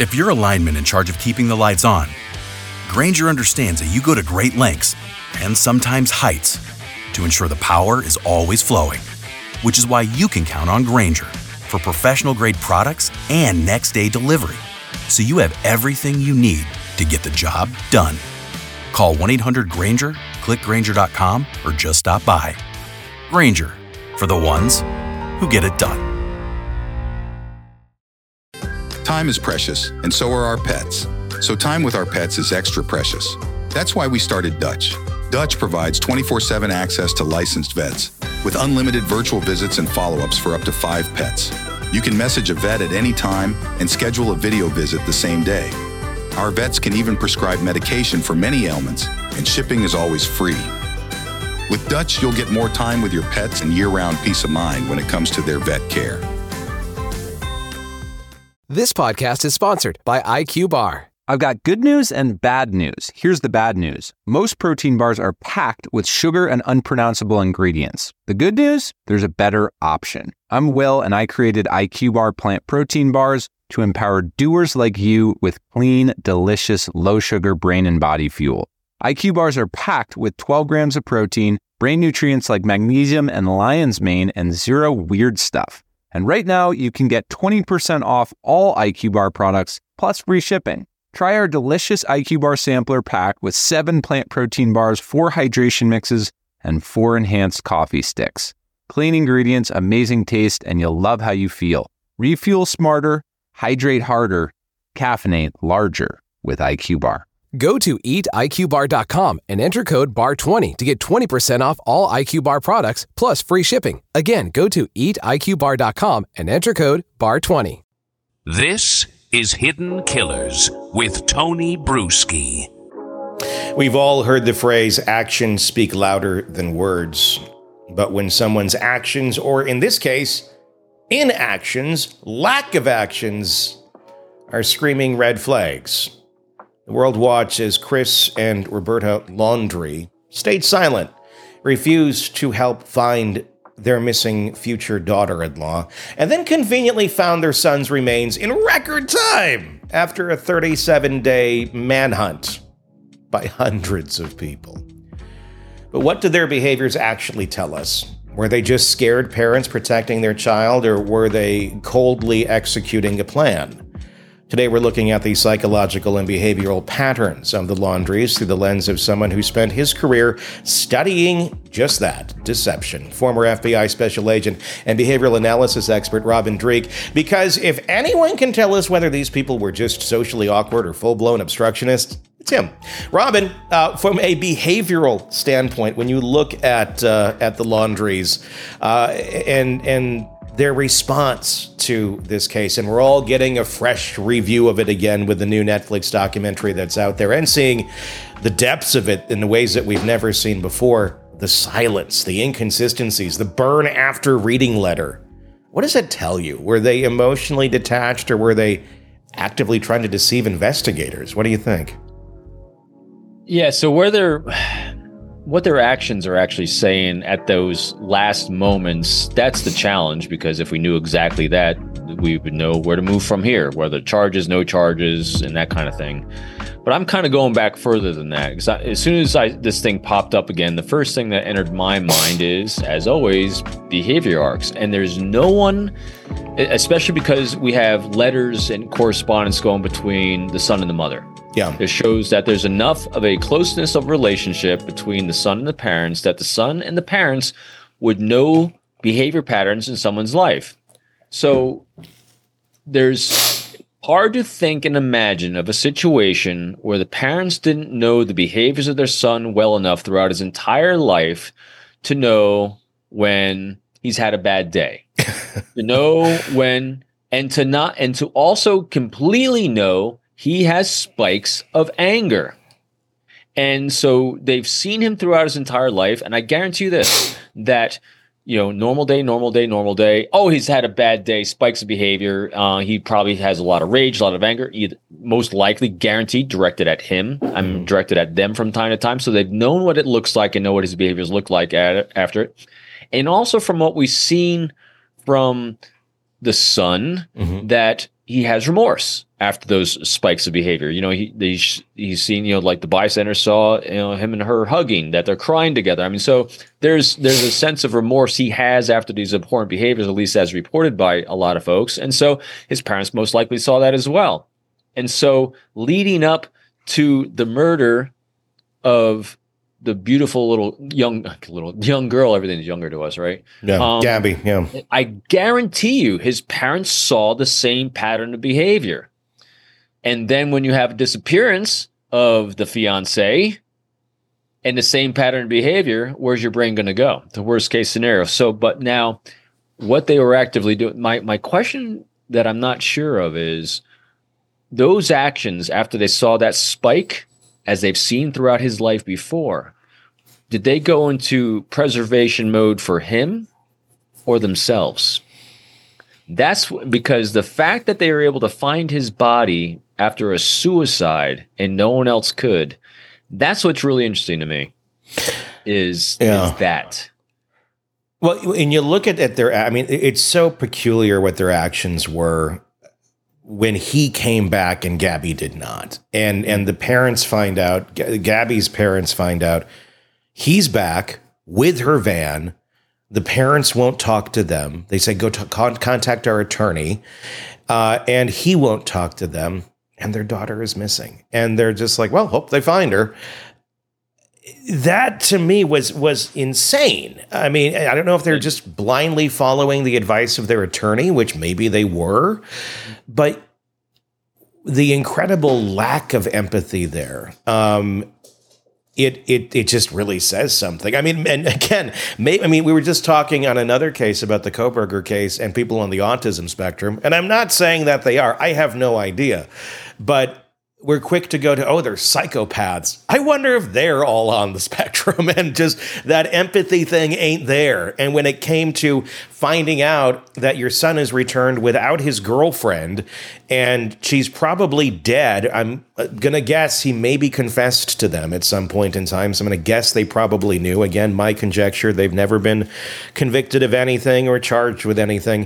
If you're a lineman in charge of keeping the lights on, Grainger understands that you go to great lengths and sometimes heights to ensure the power is always flowing, which is why you can count on Grainger for professional-grade products and next-day delivery, so you have everything you need to get the job done. Call 1-800-GRAINGER, click Grainger.com, or just stop by. Grainger, for the ones who get it done. Time is precious, and so are our pets. So time with our pets is extra precious. That's why we started Dutch. Dutch provides 24/7 access to licensed vets with unlimited virtual visits and follow-ups for up to 5 pets. You can message a vet at any time and schedule a video visit the same day. Our vets can even prescribe medication for many ailments, and shipping is always free. With Dutch, you'll get more time with your pets and year-round peace of mind when it comes to their vet care. This podcast is sponsored by IQ Bar. I've got good news and bad news. Here's the bad news. Most protein bars are packed with sugar and unpronounceable ingredients. The good news? There's a better option. I'm Will, and I created IQ Bar plant protein bars to empower doers like you with clean, delicious, low-sugar brain and body fuel. IQ Bars are packed with 12 grams of protein, brain nutrients like magnesium and lion's mane, and zero weird stuff. And right now, you can get 20% off all IQ Bar products, plus free shipping. Try our delicious IQ Bar sampler pack with 7 plant protein bars, 4 hydration mixes, and 4 enhanced coffee sticks. Clean ingredients, amazing taste, and you'll love how you feel. Refuel smarter, hydrate harder, caffeinate larger with IQ Bar. Go to eatiqbar.com and enter code BAR20 to get 20% off all IQ Bar products plus free shipping. Again, go to eatiqbar.com and enter code BAR20. This is Hidden Killers with Tony Bruschi. We've all heard the phrase, actions speak louder than words. But when someone's actions, or in this case, inactions, lack of actions, are screaming red flags. The world watched as Chris and Roberta Laundrie stayed silent, refused to help find their missing future daughter-in-law, and then conveniently found their son's remains in record time after a 37-day manhunt by hundreds of people. But what did their behaviors actually tell us? Were they just scared parents protecting their child, or were they coldly executing a plan? Today we're looking at the psychological and behavioral patterns of the Laundries through the lens of someone who spent his career studying just that, deception. Former FBI special agent and behavioral analysis expert Robin Dreeke. Because if anyone can tell us whether these people were just socially awkward or full-blown obstructionists, it's him. Robin, from a behavioral standpoint, when you look at the Laundries and their response to this case, and we're all getting a fresh review of it again with the new Netflix documentary that's out there, and seeing the depths of it in the ways that we've never seen before, the silence, the inconsistencies, the burn after reading letter. What does that tell you? Were they emotionally detached, or were they actively trying to deceive investigators? What do you think? Yeah, so what their actions are actually saying at those last moments, that's the challenge, because if we knew exactly that, we would know where to move from here, whether charges, no charges, and that kind of thing. But I'm kind of going back further than that, because as soon as this thing popped up again, the first thing that entered my mind is, as always, behavior arcs. And there's no one, especially because we have letters and correspondence going between the son and the mother. Yeah. It shows that there's enough of a closeness of relationship between the son and the parents that the son and the parents would know behavior patterns in someone's life. So there's hard to think and imagine of a situation where the parents didn't know the behaviors of their son well enough throughout his entire life to know when he's had a bad day, to know when, and to also completely know he has spikes of anger. And so they've seen him throughout his entire life. And I guarantee you this, that, normal day. Oh, he's had a bad day, spikes of behavior. He probably has a lot of rage, a lot of anger, most likely guaranteed directed at him. I'm directed at them from time to time. So they've known what it looks like and know what his behaviors look like after it. And also from what we've seen from the son that he has remorse after those spikes of behavior. He's seen, like the bystander saw, him and her hugging, that they're crying together. I mean, so there's a sense of remorse he has after these abhorrent behaviors, at least as reported by a lot of folks. And so his parents most likely saw that as well. And so leading up to the murder of the beautiful little young girl, everything's younger to us, right? Yeah, Gabby, yeah. I guarantee you his parents saw the same pattern of behavior. And then when you have a disappearance of the fiance and the same pattern of behavior, where's your brain going to go? The worst case scenario. So, but now what they were actively doing, my question that I'm not sure of is those actions after they saw that spike, as they've seen throughout his life before, did they go into preservation mode for him or themselves? That's because the fact that they were able to find his body after a suicide and no one else could, that's what's really interesting to me is that. Well, and you look at their, I mean, it's so peculiar what their actions were when he came back and Gabby did not. And the parents find out, Gabby's parents find out he's back with her van. The parents won't talk to them. They say, go contact our attorney. And he won't talk to them. And their daughter is missing. And they're just like, well, hope they find her. That to me was insane. I mean, I don't know if they're just blindly following the advice of their attorney, which maybe they were, but the incredible lack of empathy there. It just really says something. I mean, and again, we were just talking on another case about the Kohberger case and people on the autism spectrum, and I'm not saying that they are. I have no idea, but we're quick to go to, they're psychopaths. I wonder if they're all on the spectrum and just that empathy thing ain't there. And when it came to finding out that your son is returned without his girlfriend and she's probably dead, I'm going to guess he maybe confessed to them at some point in time. So I'm going to guess they probably knew. Again, my conjecture, they've never been convicted of anything or charged with anything.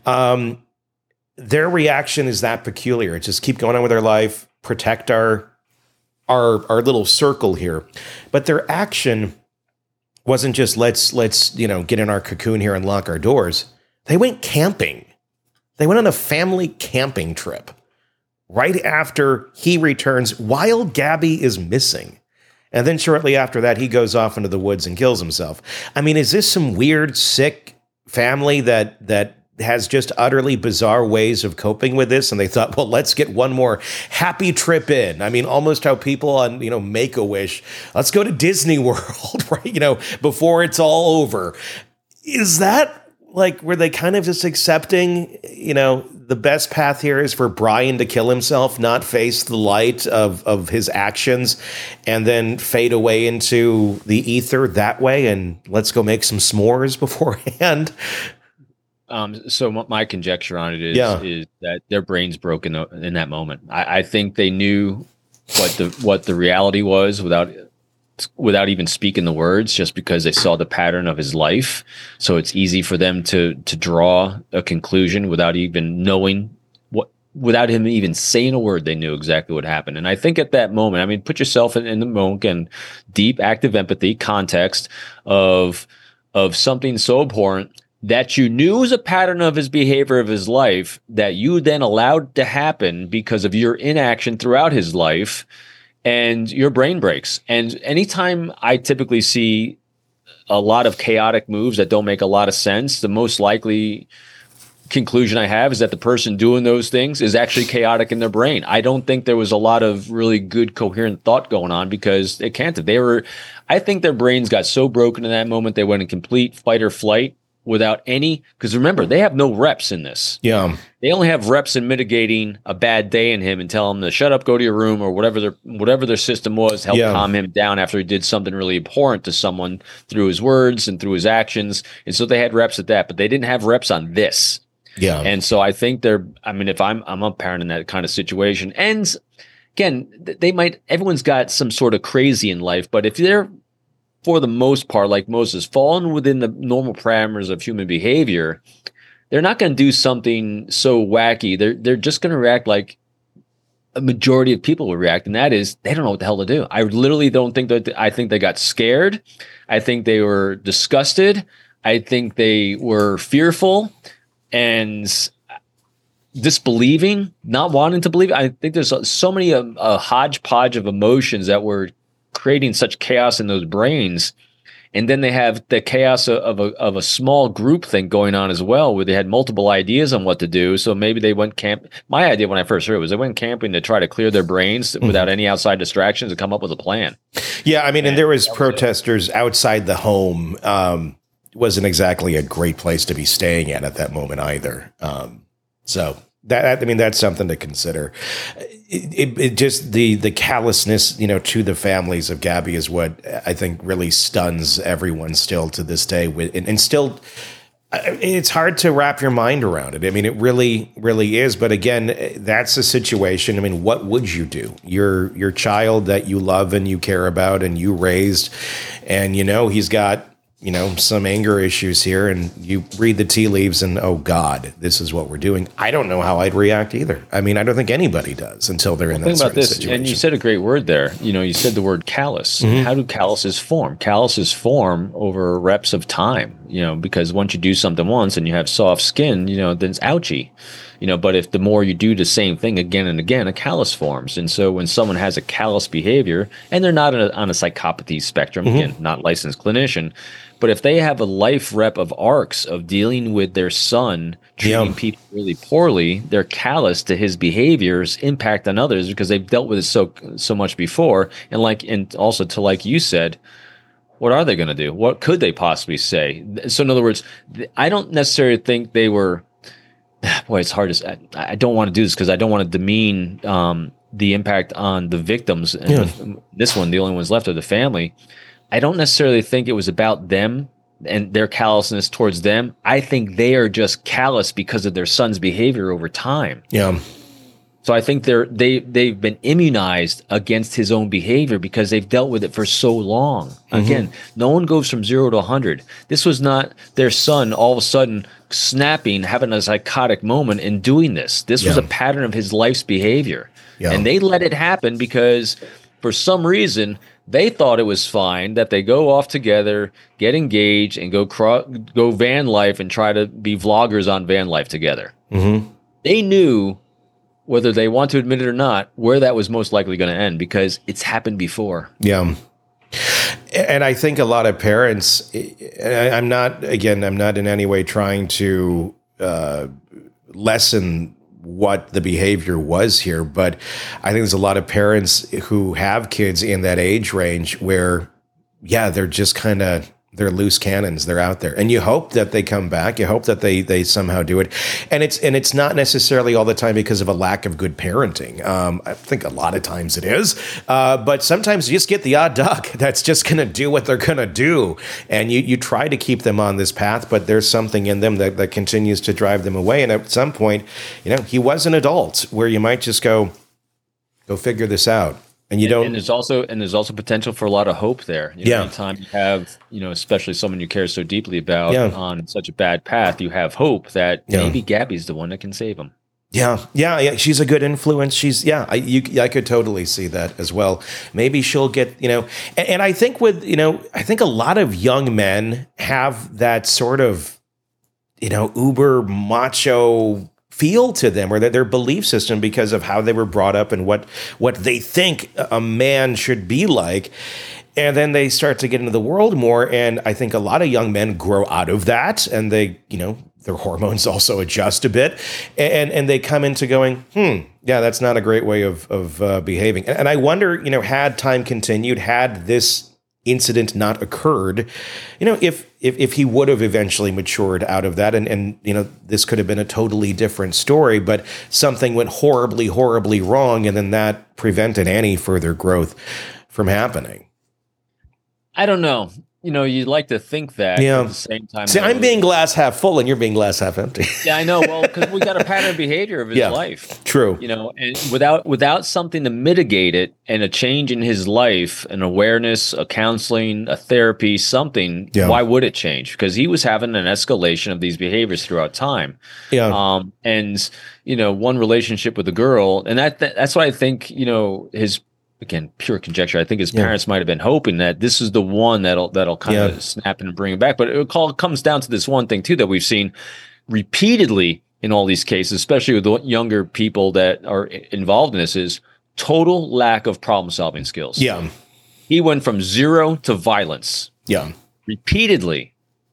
Their reaction is that peculiar. Just keep going on with their life, protect our little circle here. But their action wasn't just let's get in our cocoon here and lock our doors. They went camping. They went on a family camping trip right after he returns while Gabby is missing. And then shortly after that, he goes off into the woods and kills himself. I mean, is this some weird, sick family that has just utterly bizarre ways of coping with this? And they thought, well, let's get one more happy trip in. I mean, almost how people on, Make-A-Wish, let's go to Disney World, right? Before it's all over. Is that were they kind of just accepting, the best path here is for Brian to kill himself, not face the light of his actions and then fade away into the ether that way? And let's go make some s'mores beforehand. So my conjecture on it is that their brains broke in that moment. I think they knew what the reality was without even speaking the words, just because they saw the pattern of his life. So it's easy for them to draw a conclusion without even knowing without him even saying a word. They knew exactly what happened. And I think at that moment, I mean, put yourself in the moment and deep active empathy context of something so abhorrent that you knew was a pattern of his behavior of his life that you then allowed to happen because of your inaction throughout his life, and your brain breaks. And anytime I typically see a lot of chaotic moves that don't make a lot of sense, the most likely conclusion I have is that the person doing those things is actually chaotic in their brain. I don't think there was a lot of really good coherent thought going on because it can't have. I think their brains got so broken in that moment they went in complete fight or flight without any, because remember, they have no reps in this. Yeah. They only have reps in mitigating a bad day in him and tell him to shut up, go to your room, or whatever their system was, help calm him down after he did something really abhorrent to someone through his words and through his actions. And so they had reps at that, but they didn't have reps on this. Yeah. And so I think if I'm a parent in that kind of situation, and again, everyone's got some sort of crazy in life, but if they're, for the most part, like Moses, fallen within the normal parameters of human behavior, they're not going to do something so wacky. They're just going to react like a majority of people will react, and that is they don't know what the hell to do. I literally don't think that. I think they got scared. I think they were disgusted. I think they were fearful and disbelieving, not wanting to believe. I think there's so many a hodgepodge of emotions that were creating such chaos in those brains. And then they have the chaos of a small group thing going on as well, where they had multiple ideas on what to do. So maybe they went camp. My idea when I first heard it was they went camping to try to clear their brains without any outside distractions and come up with a plan. Yeah, I mean, and there was protesters outside the home. Wasn't exactly a great place to be staying at that moment either. So that, I mean, that's something to consider. It just the callousness, to the families of Gabby is what I think really stuns everyone still to this day. And still, it's hard to wrap your mind around it. I mean, it really, really is. But again, that's a situation. I mean, what would you do? Your child that you love and you care about and you raised, and he's got some anger issues here, and you read the tea leaves and, oh God, this is what we're doing. I don't know how I'd react either. I mean, I don't think anybody does until they're in that certain situation. And you said a great word there. You said the word callous. Mm-hmm. How do calluses form? Calluses form over reps of time, because once you do something once and you have soft skin, then it's ouchy. But if the more you do the same thing again and again, a callus forms. And so when someone has a callous behavior, and they're not on a psychopathy spectrum, again, not licensed clinician, but if they have a life rep of arcs of dealing with their son, treating people really poorly, they're callous to his behaviors, impact on others because they've dealt with it so much before. And also to, like you said, what are they going to do? What could they possibly say? So in other words, I don't necessarily think they were. Boy, it's hard to say. I don't want to do this because I don't want to demean the impact on the victims. And this one, the only ones left, are the family. I don't necessarily think it was about them and their callousness towards them. I think they are just callous because of their son's behavior over time. Yeah. So I think they've been immunized against his own behavior because they've dealt with it for so long. Again, no one goes from 0 to 100. This was not their son all of a sudden snapping, having a psychotic moment and doing this. This was a pattern of his life's behavior. Yeah. And they let it happen because for some reason they thought it was fine that they go off together, get engaged, and go van life and try to be vloggers on van life together. Mm-hmm. They knew, whether they want to admit it or not, where that was most likely going to end because it's happened before. Yeah. And I think a lot of parents, I'm not in any way trying to lessen what the behavior was here, but I think there's a lot of parents who have kids in that age range where, they're just they're loose cannons. They're out there, and you hope that they come back. You hope that they somehow do it, and it's not necessarily all the time because of a lack of good parenting. I think a lot of times it is, but sometimes you just get the odd duck that's just going to do what they're going to do, and you try to keep them on this path, but there's something in them that continues to drive them away. And at some point, he was an adult where you might just go figure this out. And you don't. And there's also potential for a lot of hope there. Anytime you have, especially someone you care so deeply about on such a bad path, you have hope that maybe Gabby's the one that can save him. Yeah. She's a good influence. I could totally see that as well. Maybe she'll get, and I think I think a lot of young men have that sort of, uber macho feel to them, or their belief system, because of how they were brought up and what they think a man should be like. And then they start to get into the world more. And I think a lot of young men grow out of that, and they, their hormones also adjust a bit, and they come into going, that's not a great way of behaving. And I wonder, had time continued, had this incident not occurred, if he would have eventually matured out of that, and this could have been a totally different story, but something went horribly, horribly wrong, and then that prevented any further growth from happening. I don't know. you'd like to think that. Yeah. At the same time, See, I'm being glass half full, and you're being glass half empty. Yeah, I know. Well, because we got a pattern of behavior of his life. True. And without something to mitigate it, and a change in his life, an awareness, a counseling, a therapy, something. Yeah. Why would it change? Because he was having an escalation of these behaviors throughout time. Yeah. And one relationship with a girl, and that's what I think. His. Again, pure conjecture. I think his parents might have been hoping that this is the one that'll kind of snap and bring him back. But it comes down to this one thing too that we've seen repeatedly in all these cases, especially with the younger people that are involved in this, is total lack of problem-solving skills. Yeah, he went from zero to violence. Yeah, repeatedly.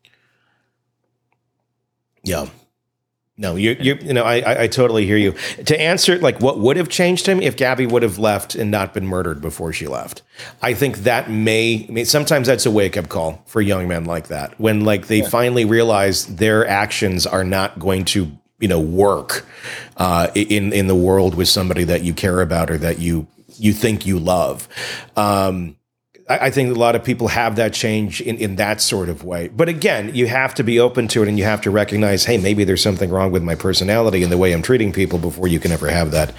Yeah. No, I totally hear you. To answer, like, what would have changed him if Gabby would have left and not been murdered before she left? I think that sometimes that's a wake-up call for young men like that, when they finally realize their actions are not going to, work in the world with somebody that you care about or that you think you love. I think a lot of people have that change in that sort of way. But again, you have to be open to it, and you have to recognize, hey, maybe there's something wrong with my personality and the way I'm treating people before you can ever have that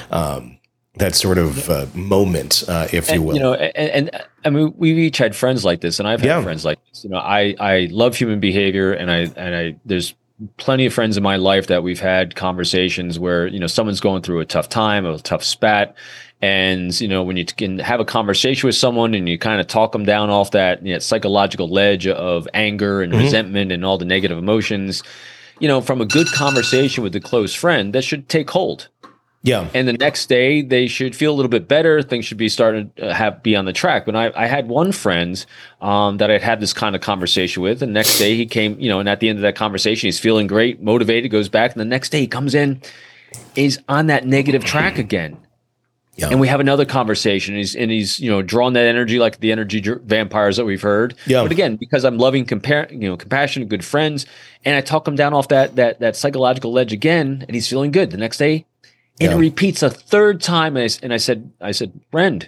that sort of moment, if you will. And I mean, we've each had friends like this, and I've had friends like this. I love human behavior, and I there's plenty of friends in my life that we've had conversations where, someone's going through a tough time, a tough spat. And, when you can have a conversation with someone and you kind of talk them down off that psychological ledge of anger and resentment and all the negative emotions, from a good conversation with a close friend, that should take hold. Yeah. And the next day they should feel a little bit better. Things should be starting to be on the track. But I had one friend that I'd had this kind of conversation with. And the next day he came, and at the end of that conversation, he's feeling great, motivated, goes back. And the next day he comes in, is on that negative track again. Yeah. And we have another conversation, and he's drawing that energy like the energy vampires that we've heard. Yeah. But again, because I'm loving, compassionate, good friends, and I talk him down off that psychological ledge again, and he's feeling good the next day, and it repeats a third time. And I said, friend,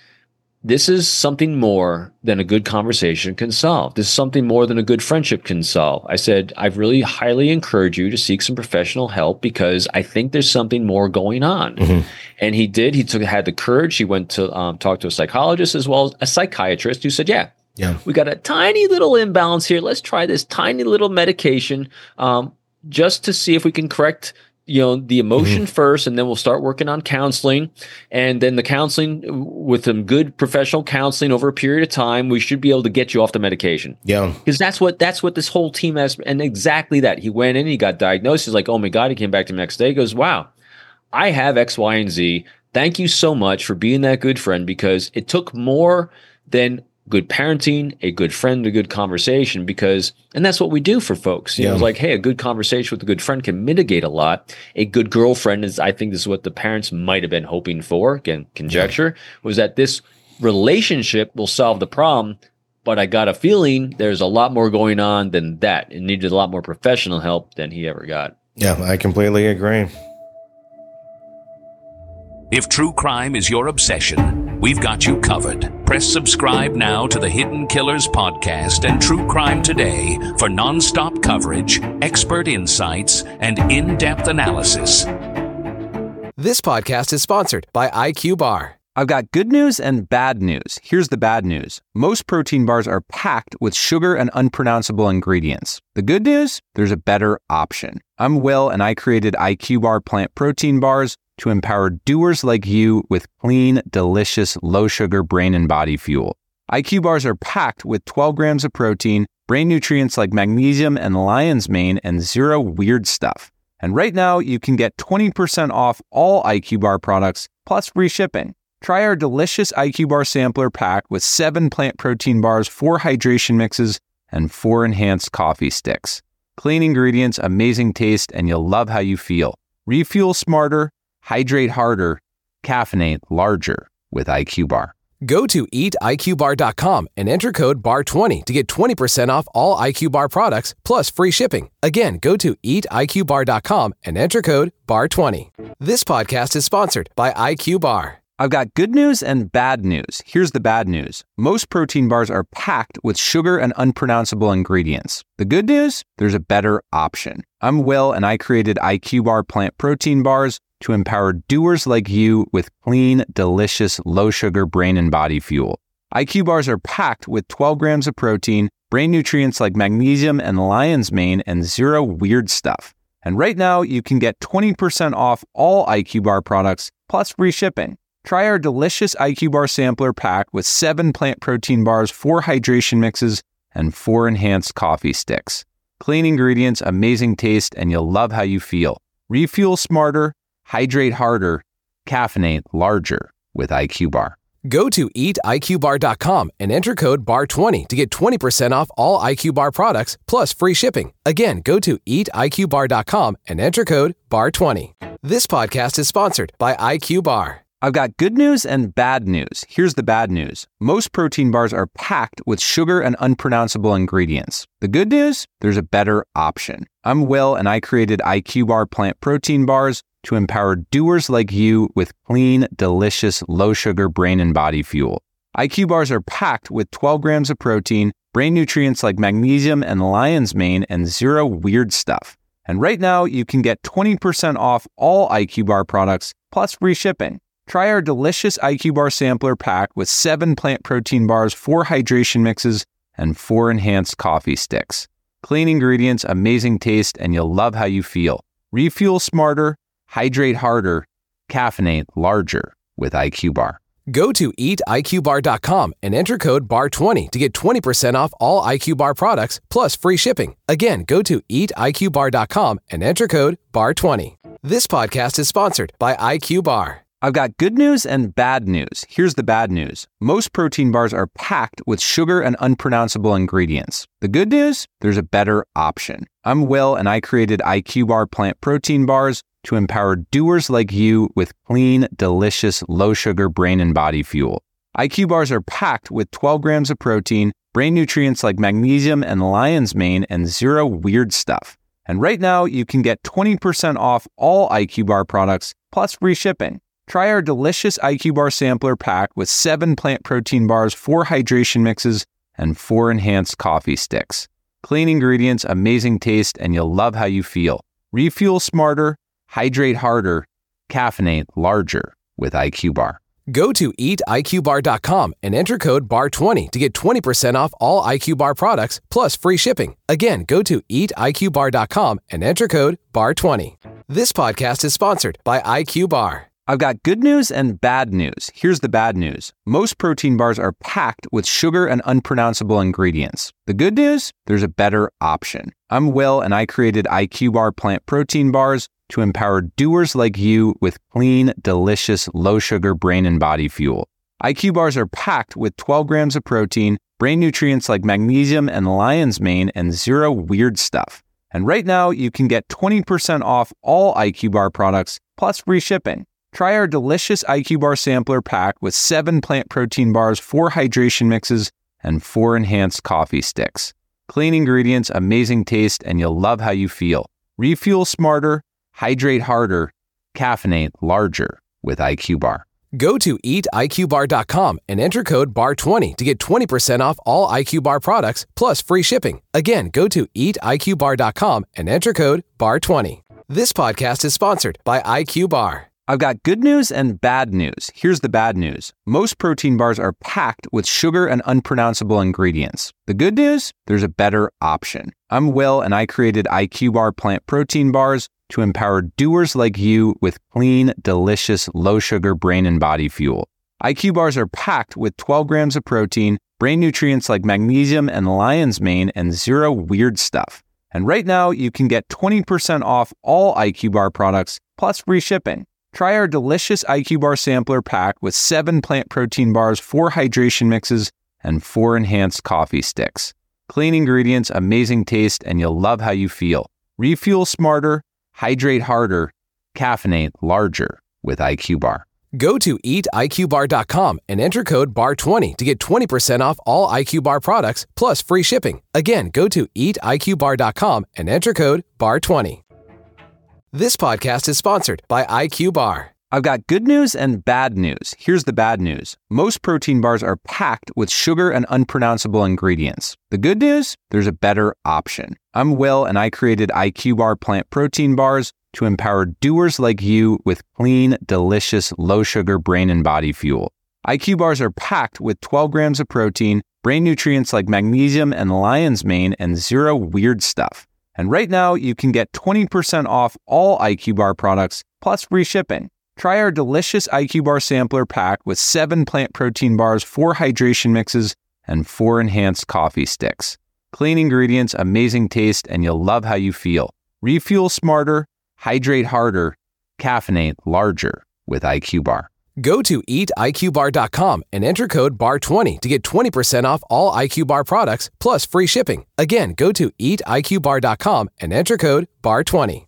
this is something more than a good conversation can solve. This is something more than a good friendship can solve. I said, I really highly encourage you to seek some professional help, because I think there's something more going on. Mm-hmm. And he did. He had the courage. He went to talk to a psychologist as well as a psychiatrist, who said, yeah, we got a tiny little imbalance here. Let's try this tiny little medication just to see if we can correct the emotion first, and then we'll start working on counseling. And then the counseling, with some good professional counseling over a period of time, we should be able to get you off the medication. Yeah. Because that's what this whole team has. And exactly that. He went in, he got diagnosed. He's like, oh my God. He came back to the next day. He goes, wow, I have X, Y, and Z. Thank you so much for being that good friend, because it took more than good parenting, a good friend, a good conversation, and that's what we do for folks. It's like, hey, a good conversation with a good friend can mitigate a lot. A good girlfriend I think this is what the parents might have been hoping for. Again, conjecture, was that this relationship will solve the problem. But I got a feeling there's a lot more going on than that. It needed a lot more professional help than he ever got. Yeah, I completely agree. If true crime is your obsession, we've got you covered. Press subscribe now to the Hidden Killers podcast and True Crime Today for nonstop coverage, expert insights, and in-depth analysis. This podcast is sponsored by IQ Bar. I've got good news and bad news. Here's the bad news. Most protein bars are packed with sugar and unpronounceable ingredients. The good news? There's a better option. I'm Will, and I created IQ Bar plant protein bars to empower doers like you with clean, delicious, low-sugar brain and body fuel. IQ bars are packed with 12 grams of protein, brain nutrients like magnesium and lion's mane, and zero weird stuff. And right now, you can get 20% off all IQ Bar products, plus free shipping. Try our delicious IQ Bar sampler pack with 7 plant protein bars, 4 hydration mixes, and 4 enhanced coffee sticks. Clean ingredients, amazing taste, and you'll love how you feel. Refuel smarter, hydrate harder, caffeinate larger with IQ Bar. Go to eatiqbar.com and enter code BAR20 to get 20% off all IQ Bar products, plus free shipping. Again, go to eatiqbar.com and enter code BAR20. This podcast is sponsored by IQ Bar. I've got good news and bad news. Here's the bad news. Most protein bars are packed with sugar and unpronounceable ingredients. The good news? There's a better option. I'm Will, and I created IQ Bar plant protein bars to empower doers like you with clean, delicious, low-sugar brain and body fuel. IQ bars are packed with 12 grams of protein, brain nutrients like magnesium and lion's mane, and zero weird stuff. And right now, you can get 20% off all IQ Bar products, plus free shipping. Try our delicious IQ Bar sampler pack with 7 plant protein bars, 4 hydration mixes, and 4 enhanced coffee sticks. Clean ingredients, amazing taste, and you'll love how you feel. Refuel smarter, hydrate harder, caffeinate larger with IQ Bar. Go to eatiqbar.com and enter code BAR20 to get 20% off all IQ Bar products, plus free shipping. Again, go to eatiqbar.com and enter code BAR20. This podcast is sponsored by IQ Bar. I've got good news and bad news. Here's the bad news. Most protein bars are packed with sugar and unpronounceable ingredients. The good news? There's a better option. I'm Will, and I created IQ Bar plant protein bars to empower doers like you with clean, delicious, low-sugar brain and body fuel. IQ bars are packed with 12 grams of protein, brain nutrients like magnesium and lion's mane, and zero weird stuff. And right now, you can get 20% off all IQ Bar products, plus free shipping. Try our delicious IQ Bar sampler pack with 7 plant protein bars, 4 hydration mixes, and 4 enhanced coffee sticks. Clean ingredients, amazing taste, and you'll love how you feel. Refuel smarter, hydrate harder, caffeinate larger with IQ Bar. Go to eatiqbar.com and enter code BAR20 to get 20% off all IQ Bar products, plus free shipping. Again, go to eatiqbar.com and enter code BAR20. This podcast is sponsored by IQ Bar. I've got good news and bad news. Here's the bad news. Most protein bars are packed with sugar and unpronounceable ingredients. The good news? There's a better option. I'm Will, and I created IQ Bar plant protein bars to empower doers like you with clean, delicious, low-sugar brain and body fuel. IQ bars are packed with 12 grams of protein, brain nutrients like magnesium and lion's mane, and zero weird stuff. And right now, you can get 20% off all IQ Bar products, plus free shipping. Try our delicious IQ Bar sampler pack with 7 plant protein bars, 4 hydration mixes, and 4 enhanced coffee sticks. Clean ingredients, amazing taste, and you'll love how you feel. Refuel smarter, hydrate harder, caffeinate larger with IQ Bar. Go to eatiqbar.com and enter code BAR20 to get 20% off all IQ Bar products, plus free shipping. Again, go to eatiqbar.com and enter code BAR20. This podcast is sponsored by IQ Bar. I've got good news and bad news. Here's the bad news. Most protein bars are packed with sugar and unpronounceable ingredients. The good news? There's a better option. I'm Will, and I created IQ Bar plant protein bars to empower doers like you with clean, delicious, low-sugar brain and body fuel. IQ bars are packed with 12 grams of protein, brain nutrients like magnesium and lion's mane, and zero weird stuff. And right now, you can get 20% off all IQ Bar products, plus free shipping. Try our delicious IQ Bar sampler pack with 7 plant protein bars, 4 hydration mixes, and 4 enhanced coffee sticks. Clean ingredients, amazing taste, and you'll love how you feel. Refuel smarter, hydrate harder, caffeinate larger with IQ Bar. Go to eatiqbar.com and enter code BAR20 to get 20% off all IQ Bar products, plus free shipping. Again, go to eatiqbar.com and enter code BAR20. This podcast is sponsored by IQ Bar. I've got good news and bad news. Here's the bad news. Most protein bars are packed with sugar and unpronounceable ingredients. The good news? There's a better option. I'm Will, and I created IQ Bar plant protein bars to empower doers like you with clean, delicious, low-sugar brain and body fuel. IQ bars are packed with 12 grams of protein, brain nutrients like magnesium and lion's mane, and zero weird stuff. And right now, you can get 20% off all IQ Bar products, plus free shipping. Try our delicious IQ Bar sampler pack with 7 plant protein bars, 4 hydration mixes, and 4 enhanced coffee sticks. Clean ingredients, amazing taste, and you'll love how you feel. Refuel smarter, hydrate harder, caffeinate larger with IQ Bar. Go to eatiqbar.com and enter code BAR20 to get 20% off all IQ Bar products, plus free shipping. Again, go to eatiqbar.com and enter code BAR20. This podcast is sponsored by IQ Bar. I've got good news and bad news. Here's the bad news. Most protein bars are packed with sugar and unpronounceable ingredients. The good news? There's a better option. I'm Will, and I created IQ Bar plant protein bars to empower doers like you with clean, delicious, low-sugar brain and body fuel. IQ bars are packed with 12 grams of protein, brain nutrients like magnesium and lion's mane, and zero weird stuff. And right now, you can get 20% off all IQ Bar products, plus free shipping. Try our delicious IQ Bar sampler pack with 7 plant protein bars, 4 hydration mixes, and 4 enhanced coffee sticks. Clean ingredients, amazing taste, and you'll love how you feel. Refuel smarter, hydrate harder, caffeinate larger with IQ Bar. Go to eatiqbar.com and enter code BAR20 to get 20% off all IQ Bar products, plus free shipping. Again, go to eatiqbar.com and enter code BAR20.